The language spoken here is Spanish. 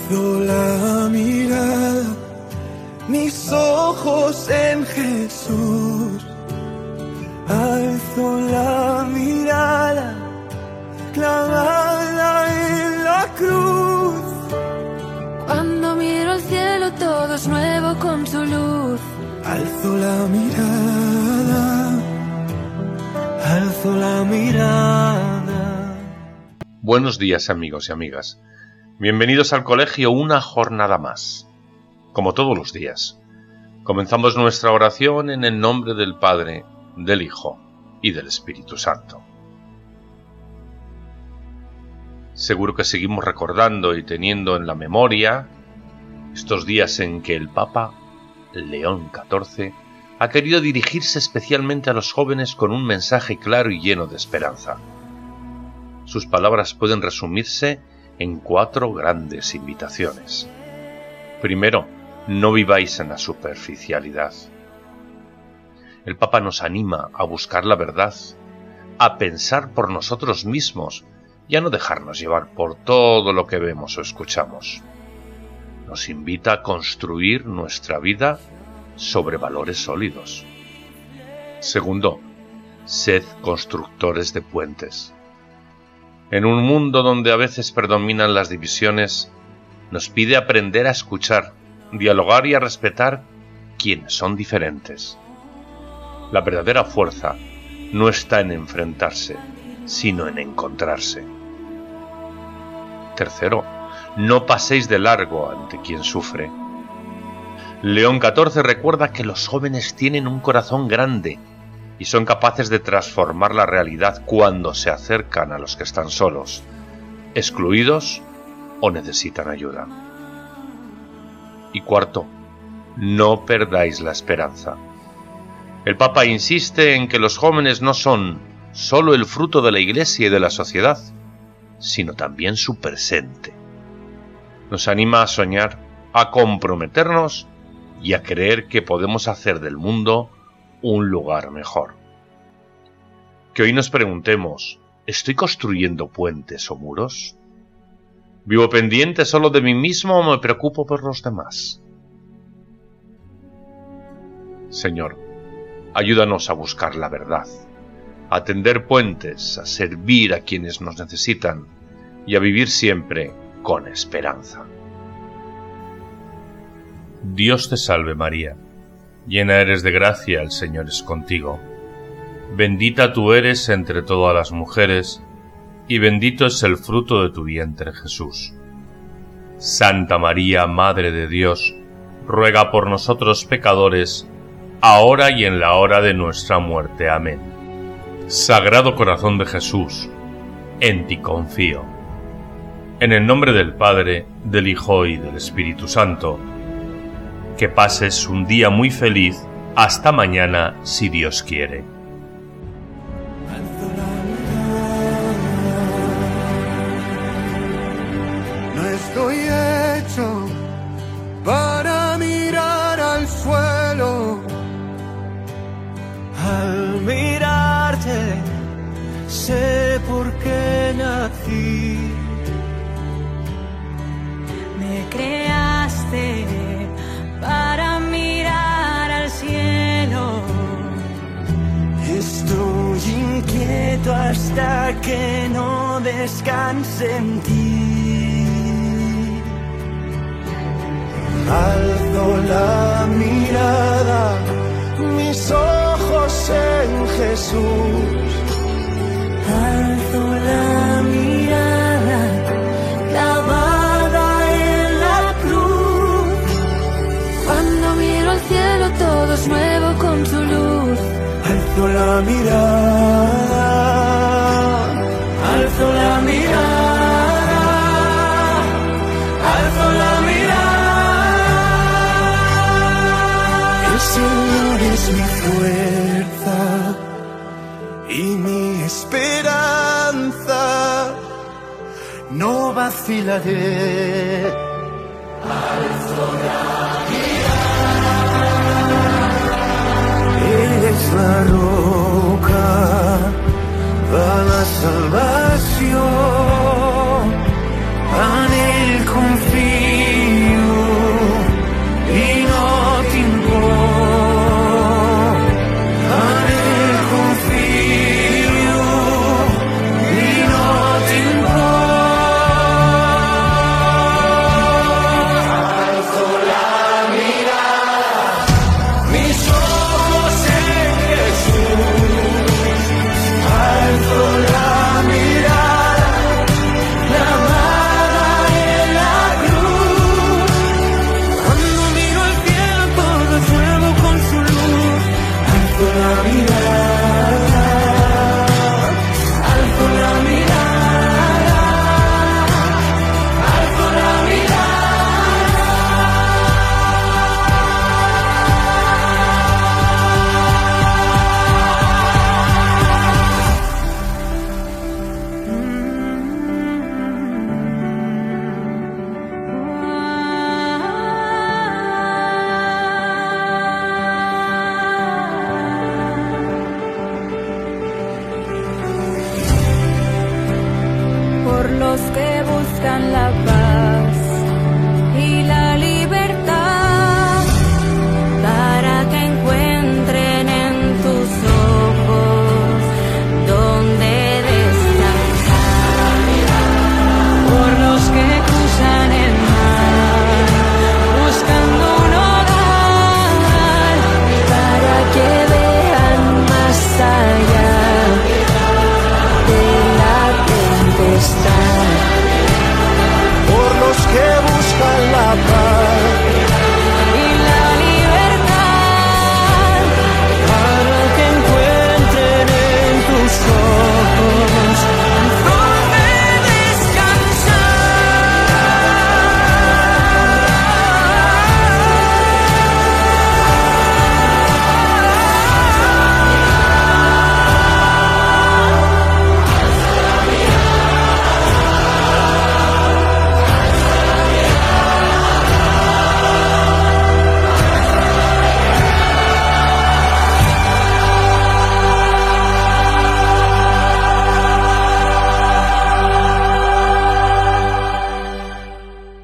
Alzo la mirada, mis ojos en Jesús. Alzo la mirada, clavada en la cruz. Cuando miro al cielo todo es nuevo con su luz. Alzo la mirada, alzo la mirada. Buenos días, amigos y amigas. Bienvenidos al colegio una jornada más. Como todos los días, comenzamos nuestra oración en el nombre del Padre, del Hijo y del Espíritu Santo. Seguro que seguimos recordando y teniendo en la memoria estos días en que el Papa León XIV ha querido dirigirse especialmente a los jóvenes con un mensaje claro y lleno de esperanza. Sus palabras pueden resumirse en 4 grandes invitaciones. Primero, no viváis en la superficialidad. El Papa nos anima a buscar la verdad, a pensar por nosotros mismos y a no dejarnos llevar por todo lo que vemos o escuchamos. Nos invita a construir nuestra vida sobre valores sólidos. Segundo, sed constructores de puentes. En un mundo donde a veces predominan las divisiones, nos pide aprender a escuchar, dialogar y a respetar quienes son diferentes. La verdadera fuerza no está en enfrentarse, sino en encontrarse. Tercero, no paséis de largo ante quien sufre. León XIV recuerda que los jóvenes tienen un corazón grande y son capaces de transformar la realidad cuando se acercan a los que están solos, excluidos o necesitan ayuda. Y cuarto, no perdáis la esperanza. El Papa insiste en que los jóvenes no son solo el fruto de la Iglesia y de la sociedad, sino también su presente. Nos anima a soñar, a comprometernos y a creer que podemos hacer del mundo un lugar mejor. Que hoy nos preguntemos, ¿estoy construyendo puentes o muros? ¿Vivo pendiente solo de mí mismo o me preocupo por los demás? Señor, ayúdanos a buscar la verdad, a tender puentes, a servir a quienes nos necesitan y a vivir siempre con esperanza. Dios te salve María, llena eres de gracia, el Señor es contigo. Bendita tú eres entre todas las mujeres, y bendito es el fruto de tu vientre Jesús. Santa María, Madre de Dios, ruega por nosotros pecadores, ahora y en la hora de nuestra muerte. Amén. Sagrado Corazón de Jesús, en ti confío. En el nombre del Padre, del Hijo y del Espíritu Santo. Que pases un día muy feliz. Hasta mañana, si Dios quiere. No estoy hecho para mirar al suelo. Al mirarte, sé por qué nací. Me creaste para mirar al cielo. Estoy inquieto hasta que no descanse en ti. Alzo la mirada, mis ojos en Jesús. Alzo la mirada, clavada en la cruz. Cuando miro al cielo todo es nuevo con su luz. Alzo la mirada, alzo la mirada, alzo la mirada. El Señor es mi fuerza y mi esperanza. No vacilaré. Alzo la eres la roca para la salvación, en él confío. necesitan la paz.